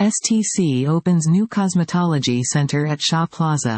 STC opens new cosmetology center at Shaw Plaza.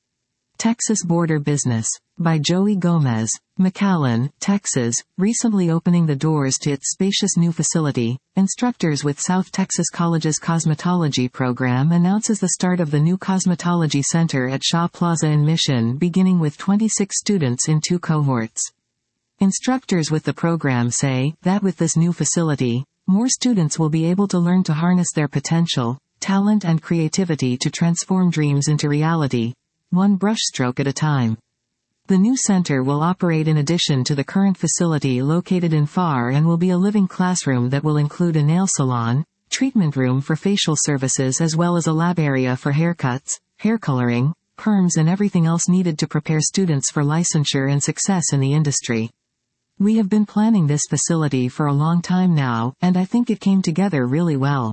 Texas Border Business. By Joey Gomez. McAllen, Texas, recently opening the doors to its spacious new facility. Instructors with South Texas College's cosmetology program announces the start of the new cosmetology center at Shaw Plaza in Mission, beginning with 26 students in 2 cohorts. Instructors with the program say that with this new facility, more students will be able to learn to harness their potential, talent and creativity to transform dreams into reality, one brushstroke at a time. The new center will operate in addition to the current facility located in FAR and will be a living classroom that will include a nail salon, treatment room for facial services as well as a lab area for haircuts, hair coloring, perms and everything else needed to prepare students for licensure and success in the industry. We have been planning this facility for a long time now, and I think it came together really well.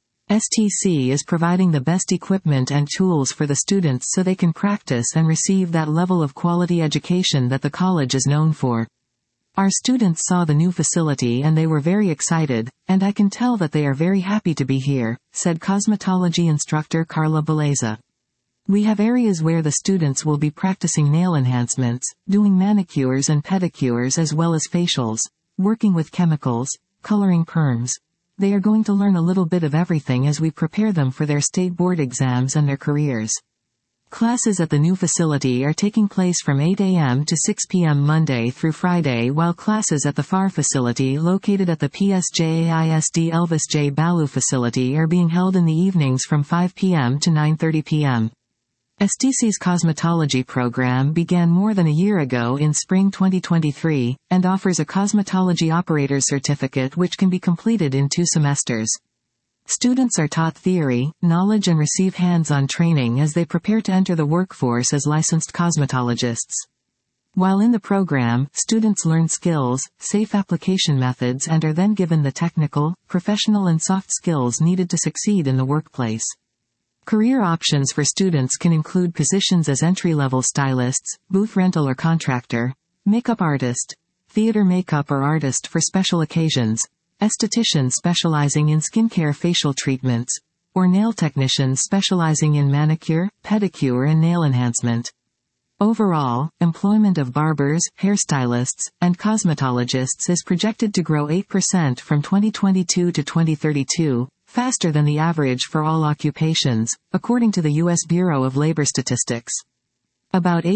STC is providing the best equipment and tools for the students so they can practice and receive that level of quality education that the college is known for. Our students saw the new facility and they were very excited, and I can tell that they are very happy to be here, said cosmetology instructor Carla Beleza. We have areas where the students will be practicing nail enhancements, doing manicures and pedicures as well as facials, working with chemicals, coloring perms. They are going to learn a little bit of everything as we prepare them for their state board exams and their careers. Classes at the new facility are taking place from 8 a.m. to 6 p.m. Monday through Friday, while classes at the FAR facility located at the PSJAISD Elvis J. Ballou facility are being held in the evenings from 5 p.m. to 9:30 p.m. STC's cosmetology program began more than a year ago in spring 2023, and offers a cosmetology operator's certificate which can be completed in 2 semesters. Students are taught theory, knowledge and receive hands-on training as they prepare to enter the workforce as licensed cosmetologists. While in the program, students learn skills, safe application methods and are then given the technical, professional and soft skills needed to succeed in the workplace. Career options for students can include positions as entry-level stylists, booth rental or contractor, makeup artist, theater makeup or artist for special occasions, esthetician specializing in skincare facial treatments, or nail technician specializing in manicure, pedicure and nail enhancement. Overall, employment of barbers, hairstylists, and cosmetologists is projected to grow 8% from 2022 to 2032, faster than the average for all occupations, according to the U.S. Bureau of Labor Statistics. About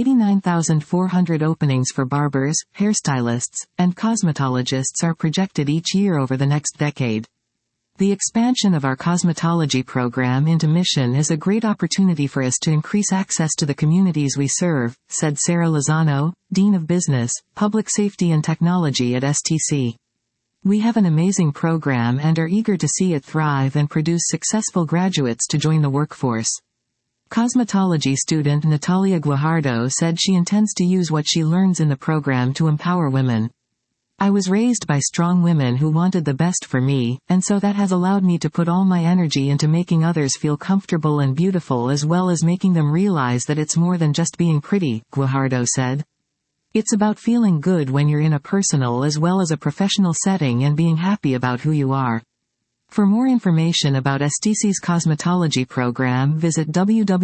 89,400 openings for barbers, hairstylists, and cosmetologists are projected each year over the next decade. The expansion of our cosmetology program into Mission is a great opportunity for us to increase access to the communities we serve, said Sarah Lozano, Dean of Business, Public Safety and Technology at STC. We have an amazing program and are eager to see it thrive and produce successful graduates to join the workforce. Cosmetology student Natalia Guajardo said she intends to use what she learns in the program to empower women. I was raised by strong women who wanted the best for me, and so that has allowed me to put all my energy into making others feel comfortable and beautiful as well as making them realize that it's more than just being pretty, Guajardo said. It's about feeling good when you're in a personal as well as a professional setting and being happy about who you are. For more information about STC's cosmetology program, visit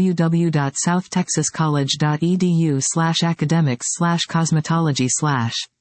www.southtexascollege.edu/academics/cosmetology/.